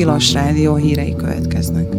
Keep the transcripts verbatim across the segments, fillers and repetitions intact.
Tilos Rádió hírei következnek.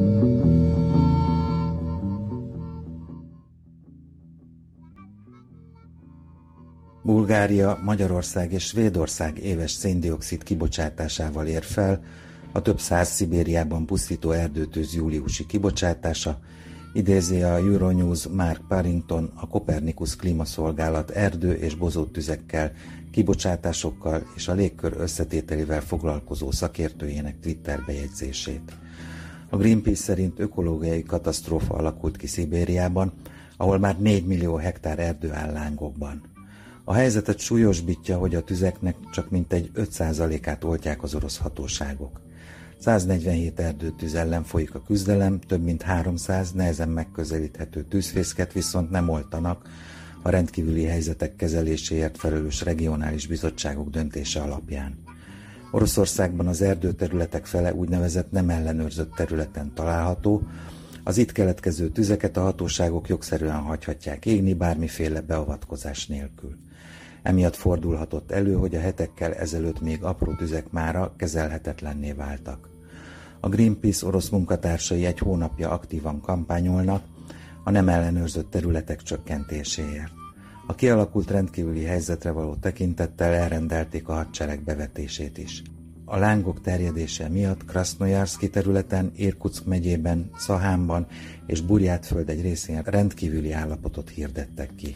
Bulgária, Magyarország és Svédország éves széndioxid kibocsátásával ér fel, a több száz Szibériában pusztító erdőtűz júliusi kibocsátása, idézi a Euronews Mark Parrington, a Copernicus klímaszolgálat erdő- és bozóttüzekkel, kibocsátásokkal és a légkör összetételével foglalkozó szakértőjének Twitter bejegyzését. A Greenpeace szerint ökológiai katasztrófa alakult ki Szibériában, ahol már négy millió hektár erdő áll lángokban. A helyzetet súlyosbítja, hogy a tüzeknek csak mintegy öt százalékát oltják az orosz hatóságok. száznegyvenhét erdőtűz ellen folyik a küzdelem, több mint háromszáz nehezen megközelíthető tűzfészket viszont nem oltanak a rendkívüli helyzetek kezeléséért felelős regionális bizottságok döntése alapján. Oroszországban az erdőterületek fele úgynevezett nem ellenőrzött területen található, az itt keletkező tüzeket a hatóságok jogszerűen hagyhatják égni bármiféle beavatkozás nélkül. Emiatt fordulhatott elő, hogy a hetekkel ezelőtt még apró tüzek mára kezelhetetlenné váltak. A Greenpeace orosz munkatársai egy hónapja aktívan kampányolnak a nem ellenőrzött területek csökkentéséért. A kialakult rendkívüli helyzetre való tekintettel elrendelték a hadsereg bevetését is. A lángok terjedése miatt Krasznojarszki területen, Irkutszk megyében, Szahánban és Burjátföld egy részén rendkívüli állapotot hirdettek ki.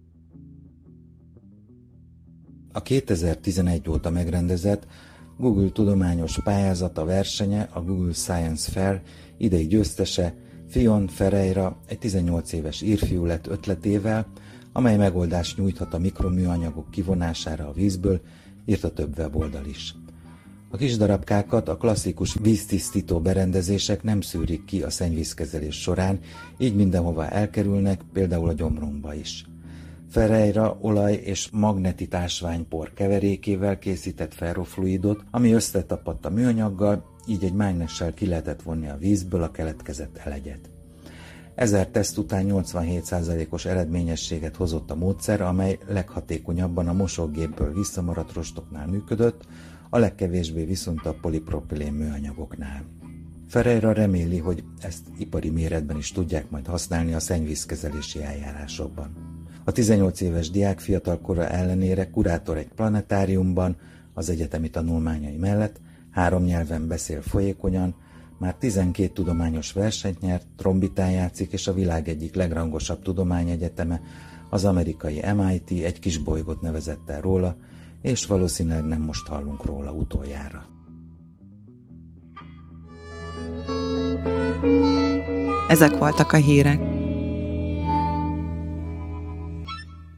A kétezer-tizenegy óta megrendezett Google tudományos pályázata versenye, a Google Science Fair idei győztese Fion Ferreira egy tizennyolc éves írfiú lett ötletével, amely megoldást nyújthat a mikroműanyagok kivonására a vízből, írta több weboldal is. A kis darabkákat a klasszikus víztisztító berendezések nem szűrik ki a szennyvízkezelés során, így mindenhova elkerülnek, például a gyomrunkba is. Ferreira olaj és magnetit ásványpor keverékével készített ferrofluidot, ami összetapadt a műanyaggal, így egy mágnessel ki lehetett vonni a vízből a keletkezett elegyet. Ezer teszt után nyolcvanhét százalékos eredményességet hozott a módszer, amely leghatékonyabban a mosógépből visszamaradt rostoknál működött, a legkevésbé viszont a polipropilén műanyagoknál. Ferreira reméli, hogy ezt ipari méretben is tudják majd használni a szennyvízkezelési eljárásokban. A tizennyolc éves diák fiatal kora ellenére kurátor egy planetáriumban, az egyetemi tanulmányai mellett, három nyelven beszél folyékonyan, már tizenkét tudományos versenyt nyert, trombitán játszik, és a világ egyik legrangosabb tudományegyeteme, az amerikai em i té egy kis bolygót nevezett el róla, és valószínűleg nem most hallunk róla utoljára. Ezek voltak a hírek.